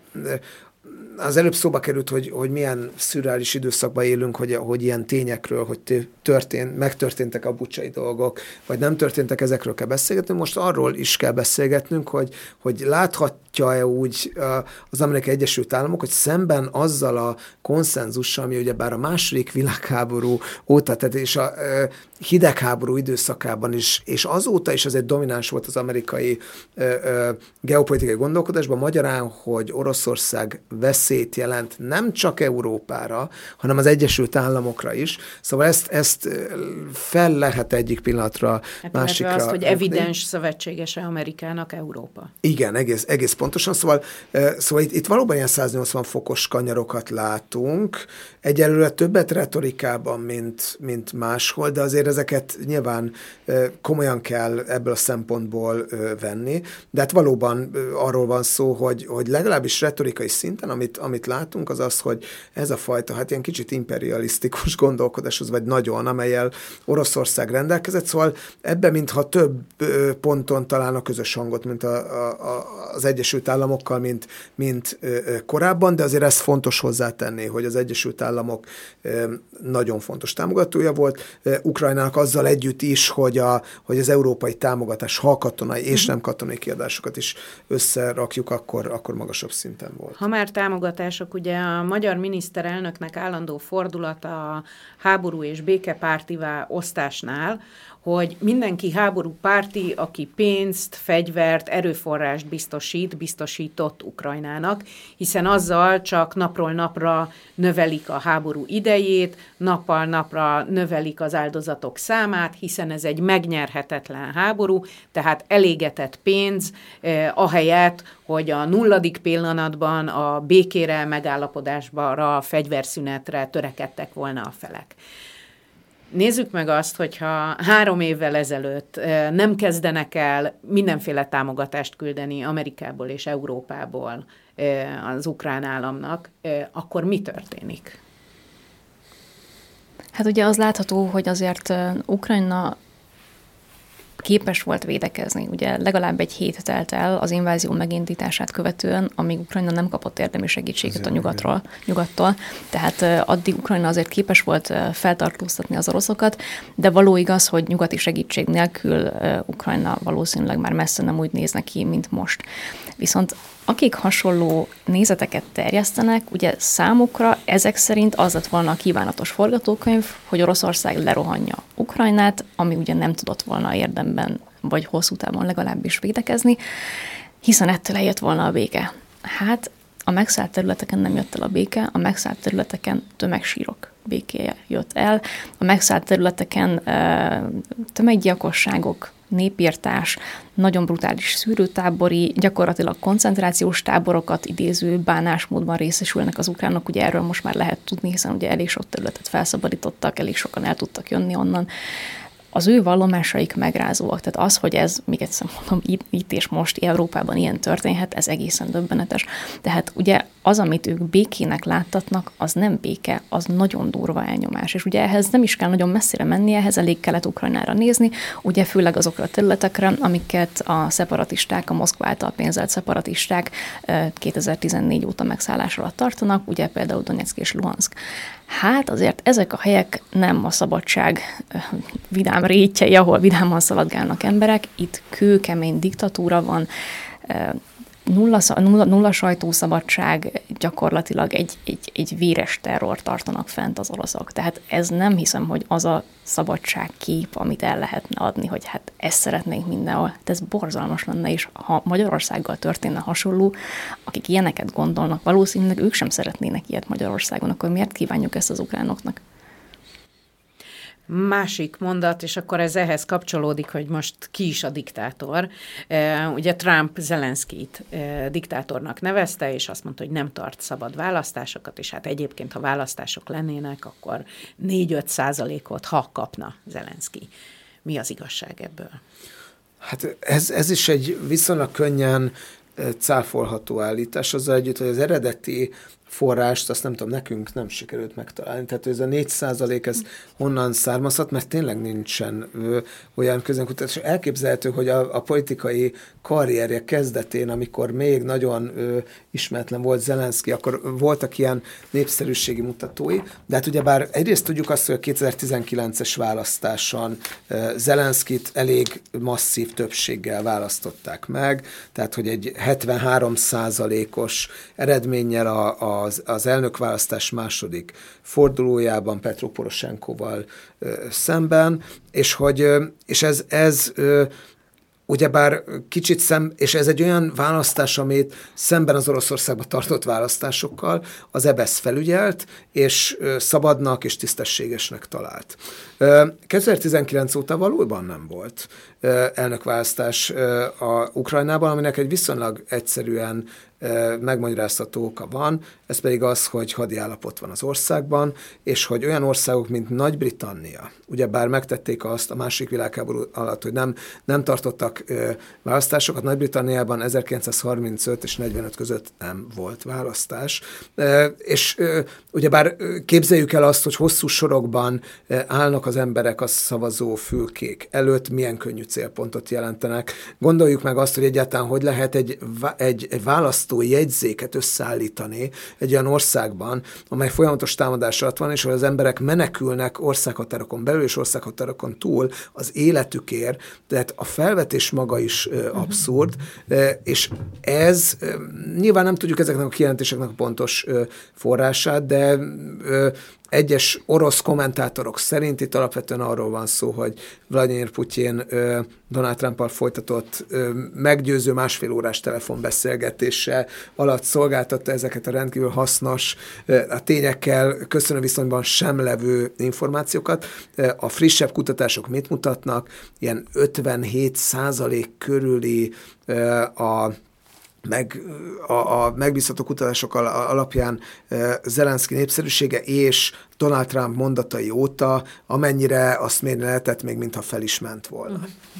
az előbb szóba került, hogy, hogy milyen szürreális időszakban élünk, hogy, hogy ilyen tényekről, hogy történt, megtörténtek a bucsai dolgok, vagy nem történtek, ezekről kell beszélgetnünk. Most arról is kell beszélgetnünk, hogy, hogy láthatja-e úgy az Amerikai Egyesült Államok, hogy szemben azzal a konszenzussal, ami ugyebár a második világháború óta, tehát és a hidegháború időszakában is, és azóta is azért domináns volt az amerikai ö, ö, geopolitikai gondolkodásban, magyarán, hogy Oroszország veszélyt jelent nem csak Európára, hanem az Egyesült Államokra is. Szóval ezt, ezt fel lehet egyik pillanatra hát másikra. azt, hogy evidens szövetségese Amerikának Európa. Igen, egész, egész pontosan. Szóval, szóval itt, itt valóban ilyen száznyolcvan fokos kanyarokat látunk. Egyelőre többet retorikában, mint, mint máshol, de azért ezeket nyilván komolyan kell ebből a szempontból venni. De hát valóban arról van szó, hogy, hogy legalábbis retorikai szinten, amit, amit látunk, az az, hogy ez a fajta, hát ilyen kicsit imperialisztikus gondolkodáshoz, vagy nagyon, amellyel Oroszország rendelkezett, szóval ebben mintha több ponton talán a közös hangot, mint a, a, az Egyesült Államokkal, mint, mint korábban, de azért ezt fontos hozzátenni, hogy az Egyesült Államok nagyon fontos támogatója volt. Ukrajnának azzal együtt is, hogy, a, hogy az európai támogatás, ha katonai és nem katonai kiadásokat is összerakjuk, akkor, akkor magasabb szinten volt. Ha már támogatások, ugye a magyar miniszterelnöknek állandó fordulata a háború és békepártivá osztásnál, hogy mindenki háborúpárti, aki pénzt, fegyvert, erőforrást biztosít, biztosított Ukrajnának, hiszen azzal csak napról napra növelik a háború idejét, nappal napra növelik az áldozatok számát, hiszen ez egy megnyerhetetlen háború, tehát elégetett pénz, eh, ahelyett, hogy a nulladik pillanatban a békére, megállapodásra, a fegyverszünetre törekedtek volna a felek. Nézzük meg azt, hogyha három évvel ezelőtt nem kezdenek el mindenféle támogatást küldeni Amerikából és Európából az ukrán államnak, akkor mi történik? Hát ugye az látható, hogy azért Ukrajna képes volt védekezni. Ugye legalább egy hét telt el az invázió megindítását követően, amíg Ukrajna nem kapott érdemi segítséget a nyugatról, nyugattól. Tehát addig Ukrajna azért képes volt feltartóztatni az oroszokat, de való igaz, hogy nyugati segítség nélkül Ukrajna valószínűleg már messze nem úgy néz neki, mint most. Viszont akik hasonló nézeteket terjesztenek, ugye számukra ezek szerint az lett volna a kívánatos forgatókönyv, hogy Oroszország lerohanja Ukrajnát, ami ugye nem tudott volna érdemben, vagy hosszú távon legalábbis védekezni, hiszen ettől eljött volna a béke. Hát a megszállt területeken nem jött el a béke, a megszállt területeken tömegsírok békéje jött el, a megszállt területeken tömeggyilkosságok, népírtás, nagyon brutális szűrőtábori, gyakorlatilag koncentrációs táborokat idéző bánásmódban részesülnek az ukránok. Ugye erről most már lehet tudni, hiszen ugye elég sok területet felszabadítottak, elég sokan el tudtak jönni onnan. Az ő vallomásaik megrázóak. Tehát az, hogy ez, még egyszer mondom, itt, itt és most Európában ilyen történhet, ez egészen döbbenetes. Tehát ugye az, amit ők békének láttatnak, az nem béke, az nagyon durva elnyomás. És ugye ehhez nem is kell nagyon messzire menni, ehhez elég Kelet-Ukrajnára nézni, ugye főleg azokra a területekre, amiket a szeparatisták, a Moszkva által pénzelt szeparatisták kétezer-tizennégy óta megszállás alatt tartanak, ugye például Donetszk és Luhanszk. Hát azért ezek a helyek nem a szabadság vidám rétjei, ahol vidáman szaladgálnak emberek, itt kőkemény diktatúra van, nulla, nulla, nulla sajtószabadság, gyakorlatilag egy, egy, egy véres terror tartanak fent az oroszok. Tehát ez nem hiszem, hogy az a szabadságkép, amit el lehetne adni, hogy hát ezt szeretnénk mindenhol. Hát ez borzalmas lenne, és ha Magyarországgal történne hasonló, akik ilyeneket gondolnak, valószínűleg ők sem szeretnének ilyet Magyarországon, akkor miért kívánjuk ezt az ukránoknak? Másik mondat, és akkor ez ehhez kapcsolódik, hogy most ki is a diktátor. Ugye Trump Zelenszkijt diktátornak nevezte, és azt mondta, hogy nem tart szabad választásokat, és hát egyébként, ha választások lennének, akkor négy-öt százalékot, ha kapna Zelenszkij. Mi az igazság ebből? Hát ez, ez is egy viszonylag könnyen cáfolható állítás, azzal együtt, hogy az eredeti forrást, azt nem tudom, nekünk nem sikerült megtalálni. Tehát ez a négy százalék, ez honnan származhat, mert tényleg nincsen ö, olyan közönkutatás. Elképzelhető, hogy a, a politikai karrierje kezdetén, amikor még nagyon ö, ismeretlen volt Zelenszkij, akkor voltak ilyen népszerűségi mutatói, de hát ugyebár egyrészt tudjuk azt, hogy a kétezer-tizenkilences választáson ö, Zelenszkijt elég masszív többséggel választották meg, tehát hogy egy hetvenhárom százalékos eredménnyel a, a Az, az elnökválasztás második fordulójában Petro Poroshenkoval ö, szemben, és hogy ö, és ez, ez ö, ugyebár kicsit szem, és ez egy olyan választás, amit szemben az Oroszországban tartott választásokkal az é bé e es felügyelt, és ö, szabadnak és tisztességesnek talált. Ö, kétezer-tizenkilenc óta valóban nem volt ö, elnökválasztás ö, a Ukrajnában, aminek egy viszonylag egyszerűen megmagyarázható oka van, ez pedig az, hogy hadiállapot van az országban, és hogy olyan országok, mint Nagy-Britannia, ugyebár megtették azt a második világháború alatt, hogy nem, nem tartottak ö, választásokat, Nagy-Britanniában ezerkilencszázharmincöt és negyvenöt között nem volt választás, ö, és ö, ugyebár képzeljük el azt, hogy hosszú sorokban ö, állnak az emberek a szavazó fülkék előtt, milyen könnyű célpontot jelentenek. Gondoljuk meg azt, hogy egyáltalán hogy lehet egy, egy, egy választó jegyzéket összeállítani egy olyan országban, amely folyamatos támadás alatt van, és ahol az emberek menekülnek országhatárokon belül és országhatárokon túl az életükért, tehát a felvetés maga is ö, abszurd, ö, és ez, ö, nyilván nem tudjuk ezeknek a kijelentéseknek a pontos ö, forrását, de ö, egyes orosz kommentátorok szerint itt alapvetően arról van szó, hogy Vladimir Putyin ö, Donald Trump-al folytatott ö, meggyőző másfél órás telefonbeszélgetése alatt szolgáltatta ezeket a rendkívül hasznos, ö, a tényekkel köszönő viszonyban sem levő információkat. Ö, a frissebb kutatások mit mutatnak? Ilyen ötvenhét százalék körüli ö, a meg a, a megbízható kutatások alapján e, Zelenszkij népszerűsége és Donald Trump mondatai óta, amennyire azt mérni lehetett, még mintha fel is ment volna.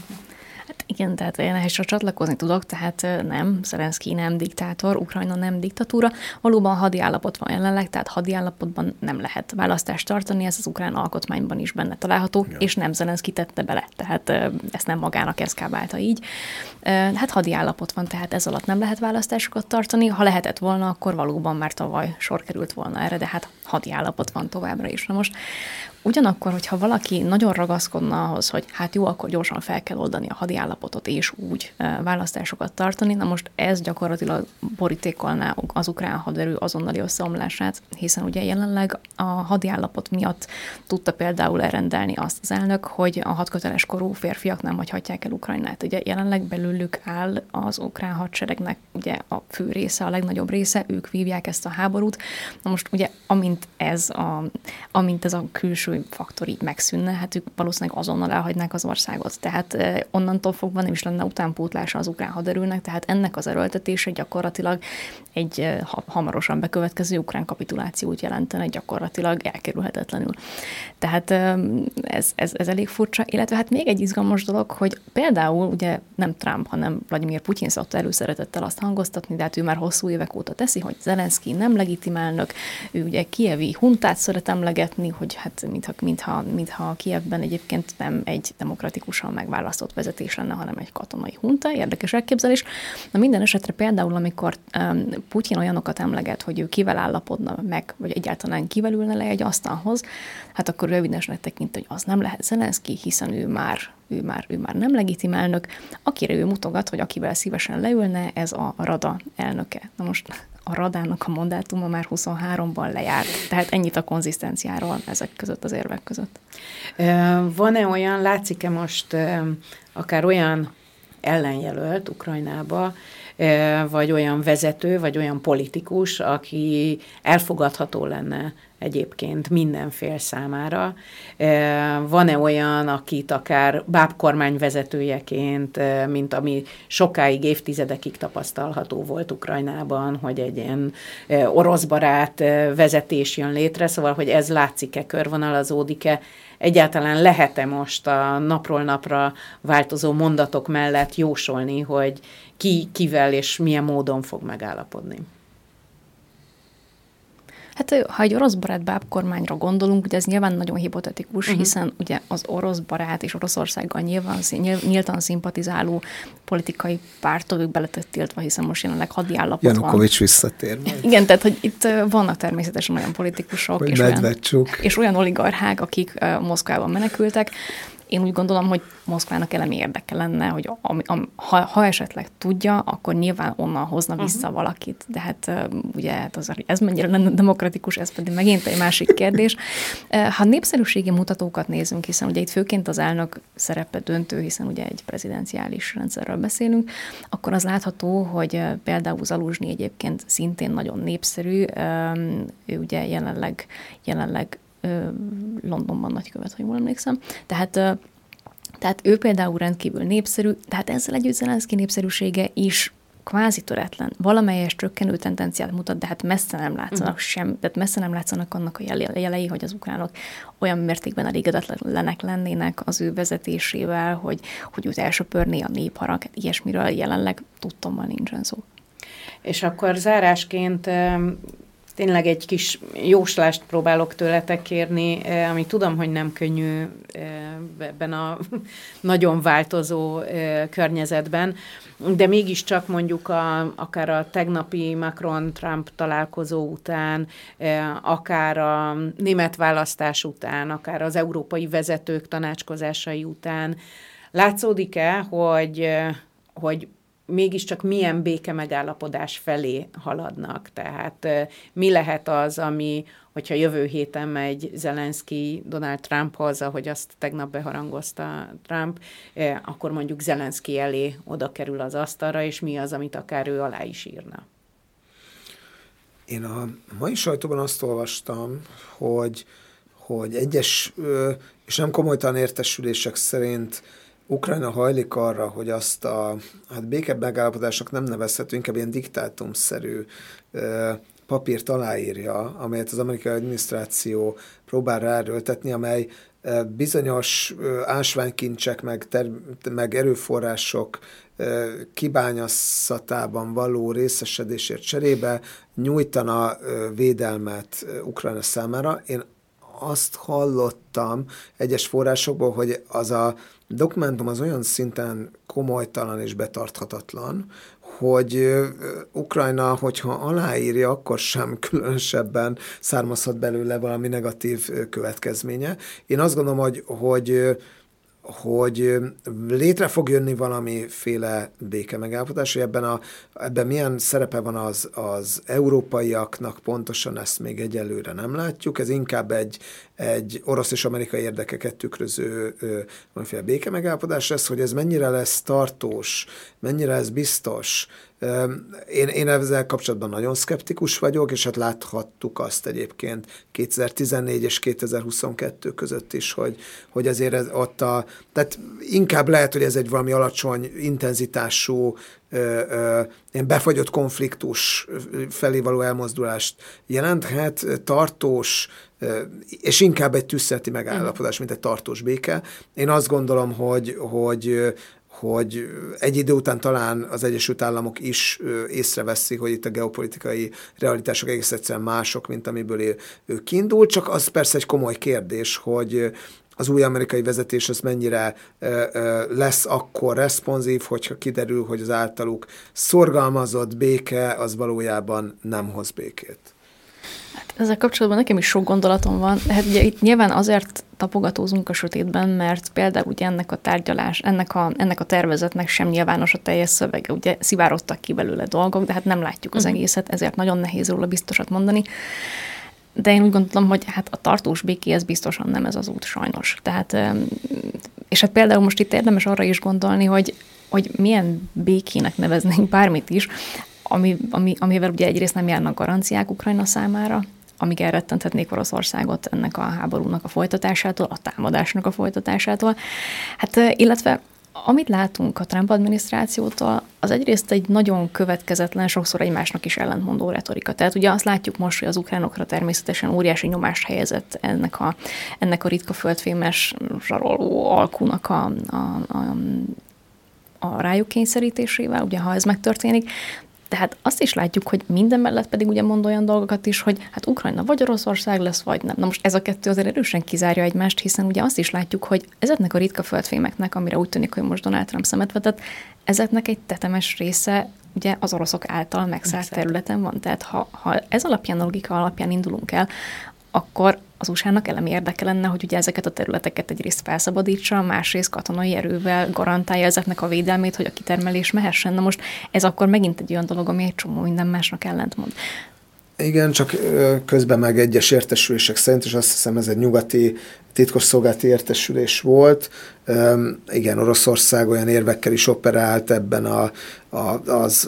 Hát igen, tehát én ehhez csak csatlakozni tudok, tehát nem, Zelenszkij nem diktátor, Ukrajna nem diktatúra, valóban hadi állapot van jelenleg, tehát hadi állapotban nem lehet választást tartani, ez az ukrán alkotmányban is benne található, ja. És nem Zelenszkij tette bele, tehát ezt nem magának eszkábálta így. Hát hadi állapot van, tehát ez alatt nem lehet választásokat tartani, ha lehetett volna, akkor valóban már tavaly sor került volna erre, de hát hadi állapot van továbbra is. Na most ugyanakkor, hogyha valaki nagyon ragaszkodna ahhoz, hogy hát jó, akkor gyorsan fel kell oldani a hadi állapotot, és úgy e, választásokat tartani, na most ez gyakorlatilag borítékolná az ukrán haderő azonnali összeomlását, hiszen ugye jelenleg a hadi állapot miatt tudta például elrendelni azt az elnök, hogy a hatköteles korú férfiak nem hagyhatják el Ukrajnát. Ugye jelenleg belőlük áll az ukrán hadseregnek ugye a fő része, a legnagyobb része, ők vívják ezt a háborút. Na most ugye amint ez a, amint ez a külső belépő faktor így megszűnne, hát ők valószínűleg azonnal elhagynák az országot. Tehát onnantól fogva nem is lenne utánpótlása az ukrán haderőnek, tehát ennek az erőltetése gyakorlatilag egy hamarosan bekövetkező ukrán kapitulációt jelentene gyakorlatilag elkerülhetetlenül. Tehát ez, ez, ez elég furcsa, illetve hát még egy izgalmas dolog, hogy például ugye nem Trump, hanem Vladimir Putyin szokta előszeretettel azt hangoztatni, de hát ő már hosszú évek óta teszi, hogy Zelenszky nem legitim elnök, ő ugye kijevi huntát szeret emlegetni, hogy hát mintha, mintha, mintha Kijevben egyébként nem egy demokratikusan megválasztott vezetés lenne, hanem egy katonai hunta. Érdekes elképzelés. Na minden esetre például, amikor um, Putyin olyanokat emleget, hogy ő kivel állapodna meg, vagy egyáltalán kivel ülne le egy asztalhoz, hát akkor evidensnek tekint, hogy az nem lehet Zelenszky, hiszen ő már, ő már, ő már nem legitim elnök. Akire ő mutogat, hogy akivel szívesen leülne, ez a Rada elnöke. Na most a Radának a mandátuma már huszonháromban lejárt. Tehát ennyit a konzisztenciáról ezek között az érvek között. Van-e olyan, látszik-e most akár olyan ellenjelölt Ukrajnába, vagy olyan vezető, vagy olyan politikus, aki elfogadható lenne egyébként minden fél számára. Van-e olyan, akit akár bábkormány vezetőjeként, mint ami sokáig, évtizedekig tapasztalható volt Ukrajnában, hogy egy ilyen oroszbarát vezetés jön létre, szóval, hogy ez látszik-e, körvonalazódik-e, egyáltalán lehet-e most a napról napra változó mondatok mellett jósolni, hogy ki, kivel és milyen módon fog megállapodni? Hát ha egy orosz barát bábkormányra gondolunk, ugye ez nyilván nagyon hipotetikus, uh-huh. hiszen ugye az orosz barát és Oroszországgal nyilván, nyíltan szimpatizáló politikai pártok, ők beletett tiltva, hiszen most jelenleg hadiállapot van. Janukovics visszatér majd. Igen, tehát hogy itt vannak természetesen olyan politikusok és olyan, és olyan oligarchák, akik uh, Moszkvában menekültek. Én úgy gondolom, hogy Moszkvának elemi érdeke lenne, hogy am, am, ha, ha esetleg tudja, akkor nyilván onnan hozna vissza uh-huh. valakit. De hát uh, ugye hát az, ez mennyire lenne demokratikus, ez pedig megint egy másik kérdés. Uh, ha népszerűségi mutatókat nézünk, hiszen ugye itt főként az elnök szerepe döntő, hiszen ugye egy prezidenciális rendszerről beszélünk, akkor az látható, hogy uh, például Zaluzsnyi egyébként szintén nagyon népszerű. Um, ő ugye jelenleg, jelenleg Londonban nagykövet, ha jól emlékszem. Tehát, tehát ő például rendkívül népszerű, tehát ezzel együtt Zelenszky népszerűsége is kvázi töretlen. Valamelyes csökkenő tendenciát mutat, de hát messze nem látszanak uh-huh. sem, tehát messze nem látszanak annak a jelei, hogy az ukránok olyan mértékben elégedetlenek lennének az ő vezetésével, hogy, hogy őt elsöpörné a népharag. Hát ilyesmiről jelenleg tudtommal nincsen szó. És akkor zárásként tényleg egy kis jóslást próbálok tőletek kérni, ami tudom, hogy nem könnyű ebben a nagyon változó környezetben, de mégiscsak mondjuk a, akár a tegnapi Macron-Trump találkozó után, akár a német választás után, akár az európai vezetők tanácskozásai után látszódik-e, hogy, hogy mégiscsak milyen béke megállapodás felé haladnak. Tehát mi lehet az, ami, hogyha jövő héten megy Zelenszky Donald Trumphoz, ahogy azt tegnap beharangozta Trump, akkor mondjuk Zelenszky elé oda kerül az asztalra, és mi az, amit akár ő alá is írna. Én a mai sajtóban azt olvastam, hogy, hogy egyes és nem komolytalan értesülések szerint Ukrajna hajlik arra, hogy azt a hát béke megállapodásnak nem nevezhető, inkább ilyen diktátumszerű ö, papírt aláírja, amelyet az amerikai adminisztráció próbál ráerőltetni, amely ö, bizonyos ö, ásványkincsek meg, ter- meg erőforrások ö, kibányászatában való részesedésért cserébe nyújtana ö, védelmet ö, Ukrajna számára. Én azt hallottam egyes forrásokból, hogy az a dokumentum az olyan szinten komolytalan és betarthatatlan, hogy Ukrajna, hogyha aláírja, akkor sem különösebben származhat belőle valami negatív következménye. Én azt gondolom, hogy, hogy hogy létre fog jönni valamiféle béke megállapodás, hogy ebben, a, ebben milyen szerepe van az, az európaiaknak, pontosan ezt még egyelőre nem látjuk. Ez inkább egy, egy orosz és amerikai érdekeket tükröző valamiféle béke megállapodás lesz, hogy ez mennyire lesz tartós, mennyire lesz biztos, Én, én ezzel kapcsolatban nagyon szkeptikus vagyok, és hát láthattuk azt egyébként kétezer-tizennégy és kétezer-huszonkettő között is, hogy, hogy azért ez ott a, tehát inkább lehet, hogy ez egy valami alacsony intenzitású, ilyen befagyott konfliktus felé való elmozdulást jelenthet, tartós, és inkább egy tűzszüneti megállapodás, mint egy tartós béke. Én azt gondolom, hogy, hogy hogy egy idő után talán az Egyesült Államok is észreveszi, hogy itt a geopolitikai realitások egész egyszerűen mások, mint amiből ő kiindul, csak az persze egy komoly kérdés, hogy az új amerikai vezetés az mennyire lesz akkor responsív, hogyha kiderül, hogy az általuk szorgalmazott béke az valójában nem hoz békét. Hát ezzel kapcsolatban nekem is sok gondolatom van. Hát ugye itt nyilván azért tapogatózunk a sötétben, mert például ugye ennek a tárgyalás, ennek a, ennek a tervezetnek sem nyilvános a teljes szövege. Ugye szivárogtak ki belőle dolgok, de hát nem látjuk az uh-huh. egészet, ezért nagyon nehéz róla biztosat mondani. De én úgy gondolom, hogy hát a tartós békéhez biztosan nem ez az út sajnos. Tehát, és hát például most itt érdemes arra is gondolni, hogy, hogy milyen békének neveznénk bármit is, Ami, ami, amivel ugye egyrészt nem járnak garanciák Ukrajna számára, amíg elrettenthetnék Oroszországot ennek a háborúnak a folytatásától, a támadásnak a folytatásától. Hát illetve amit látunk a Trump adminisztrációtól, az egyrészt egy nagyon következetlen, sokszor egymásnak is ellentmondó retorika. Tehát ugye azt látjuk most, hogy az ukránokra természetesen óriási nyomást helyezett ennek a, ennek a ritka földfémes zsaroló alkunak a, a, a, a rájuk kényszerítésével, ugye ha ez megtörténik. Tehát azt is látjuk, hogy minden mellett pedig ugye mond olyan dolgokat is, hogy hát Ukrajna vagy Oroszország lesz, vagy nem. Na most ez a kettő azért erősen kizárja egymást, hiszen ugye azt is látjuk, hogy ezeknek a ritka földfémeknek, amire úgy tűnik, hogy most Donald Trump szemet vetett, ezeknek egy tetemes része ugye az oroszok által megszállt területen van. Tehát ha, ha ez alapján, a logika alapján indulunk el, akkor az u es á-nak elemi érdeke lenne, hogy ugye ezeket a területeket egyrészt felszabadítsa, másrészt katonai erővel garantálja ezeknek a védelmét, hogy a kitermelés mehessen. Na most ez akkor megint egy olyan dolog, ami egy csomó minden másnak ellentmond. Igen, csak közben meg egyes értesülések szerint, és azt hiszem ez egy nyugati titkosszolgálati értesülés volt. Igen, Oroszország olyan érvekkel is operált ebben a, a, az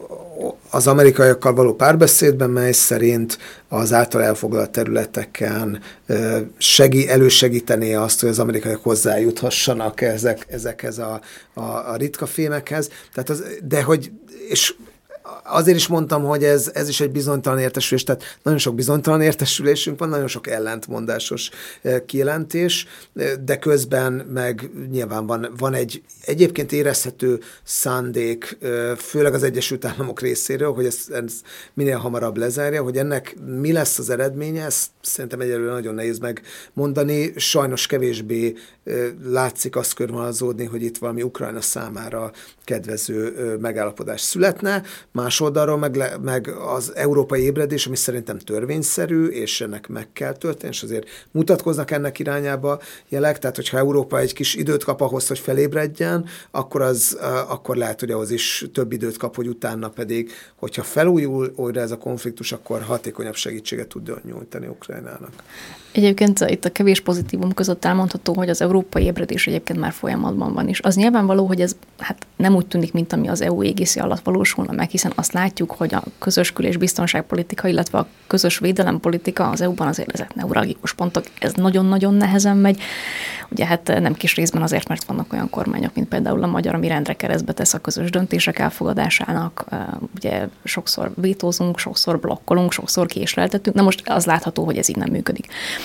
az amerikaiakkal való párbeszédben, mely szerint az által elfoglalt területeken segí, elősegítené azt, hogy az amerikaiak hozzájuthassanak ezek, ezekhez a, a, a ritka fémekhez. Tehát az, de hogy, és azért is mondtam, hogy ez, ez is egy bizonytalan értesülés, tehát nagyon sok bizonytalan értesülésünk van, nagyon sok ellentmondásos kijelentés, de közben meg nyilván van, van egy egyébként érezhető szándék, főleg az Egyesült Államok részéről, hogy ezt, ezt minél hamarabb lezárja, hogy ennek mi lesz az eredménye, ezt szerintem egyelőre nagyon nehéz megmondani, sajnos kevésbé látszik azt körvonalazódni, hogy itt valami Ukrajna számára kedvező megállapodás születne. Más oldalról meg, le, meg az európai ébredés, ami szerintem törvényszerű, és ennek meg kell történni, és azért mutatkoznak ennek irányába jelek, tehát hogyha Európa egy kis időt kap ahhoz, hogy felébredjen, akkor, az, akkor lehet, hogy ahhoz is több időt kap, hogy utána pedig, hogyha felújul újra ez a konfliktus, akkor hatékonyabb segítséget tudjon nyújtani Ukrajnának. Egyébként itt a kevés pozitívum között elmondható, hogy az európai ébredés egyébként már folyamatban van is. Az nyilvánvaló, hogy ez hát nem úgy tűnik, mint ami az é u égészi alatt valósulna meg, hiszen azt látjuk, hogy a közös kül- és biztonságpolitika, illetve a közös védelempolitika az é u-ban azért ezek neuralgikus pontok, ez nagyon-nagyon nehezen megy. Ugye hát nem kis részben azért, mert vannak olyan kormányok, mint például a magyar, ami rendre keresztbe tesz a közös döntések elfogadásának. Ugye sokszor vétózunk, sokszor blokkolunk, sokszor késleltetünk. Na most az látható, hogy ez így nem működik.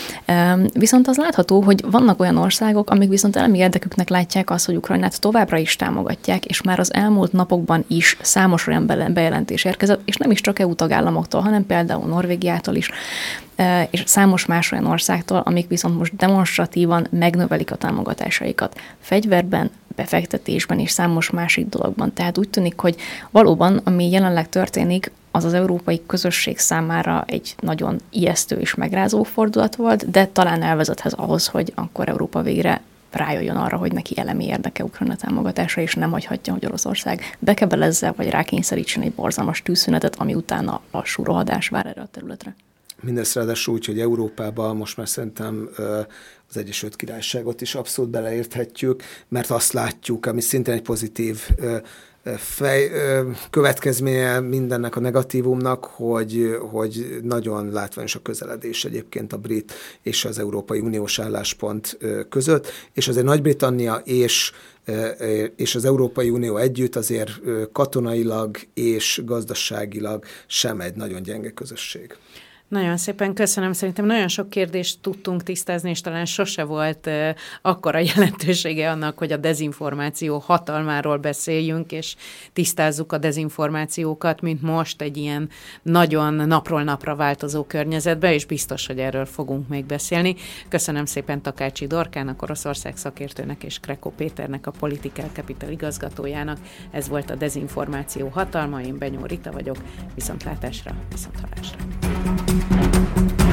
Viszont az látható, hogy vannak olyan országok, amik viszont elemi érdeküknek látják azt, hogy Ukrajnát továbbra is támogatják, és már az elmúlt napokban is számos olyan bejelentés érkezett, és nem is csak é u tagállamoktól, hanem például Norvégiától is, és számos más olyan országtól, amik viszont most demonstratívan megnövelik a támogatásaikat fegyverben, befektetésben és számos másik dologban. Tehát úgy tűnik, hogy valóban, ami jelenleg történik, az az európai közösség számára egy nagyon ijesztő és megrázó fordulat volt, de talán elvezethez ahhoz, hogy akkor Európa végre rájöjjön arra, hogy neki elemi érdeke Ukrajna támogatása, és nem hagyhatja, hogy Oroszország bekebelezze, vagy rákényszerítsen egy borzalmas tűzszünetet, ami utána lassú rohadás vár erre a területre. Mindezt ráadásul úgy, hogy Európában most már szerintem az Egyesült Királyságot is abszolút beleérthetjük, mert azt látjuk, ami szintén egy pozitív fej, következménye mindennek a negatívumnak, hogy, hogy nagyon látványos a közeledés egyébként a brit és az Európai Uniós álláspont között, és azért Nagy-Britannia és és az Európai Unió együtt azért katonailag és gazdaságilag sem egy nagyon gyenge közösség. Nagyon szépen köszönöm. Szerintem nagyon sok kérdést tudtunk tisztázni, és talán sose volt uh, akkora jelentősége annak, hogy a dezinformáció hatalmáról beszéljünk, és tisztázzuk a dezinformációkat, mint most egy ilyen nagyon napról napra változó környezetben, és biztos, hogy erről fogunk még beszélni. Köszönöm szépen Takácsi Dorkának, Oroszország szakértőnek, és Krekó Péternek, a Political Capital igazgatójának. Ez volt a Dezinformáció hatalma, én Benyó Rita vagyok. Viszontlátásra, viszonthallásra. Thank you.